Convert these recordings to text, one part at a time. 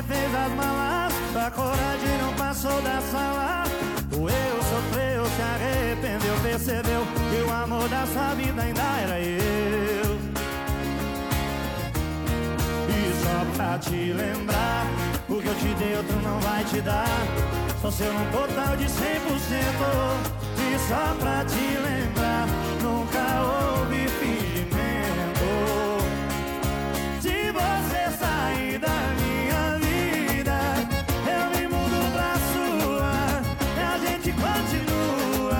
fez as malas, a coragem não passou da sala. Doeu, sofreu, se arrependeu, percebeu que o amor da sua vida ainda era eu. E só pra te lembrar, o que eu te dei outro não vai te dar. Só seu num total de 100%. E só pra te lembrar, nunca houve fingimento. Se você sair da minha vida, eu me mudo pra sua e a gente continua.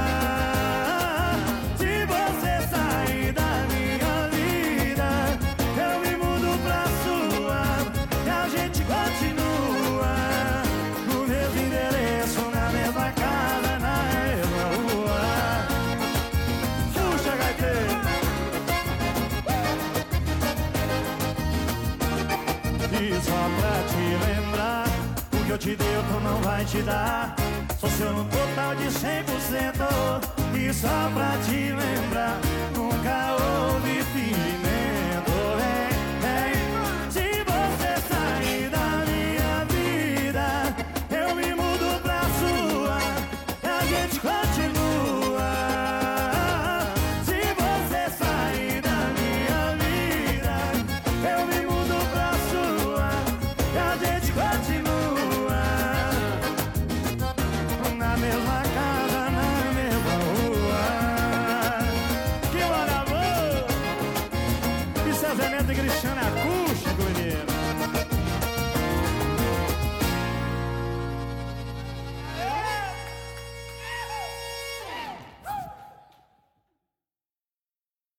Se você sair da minha vida, eu me mudo pra sua e a gente continua. No mesmo endereço, na mesma casa, na mesma rua. Puxa, gaiteiro. E só pra te lembrar, o que eu te dei outro não vai te dar. Sou seu no total de 100%. E só pra te lembrar, nunca houve fim.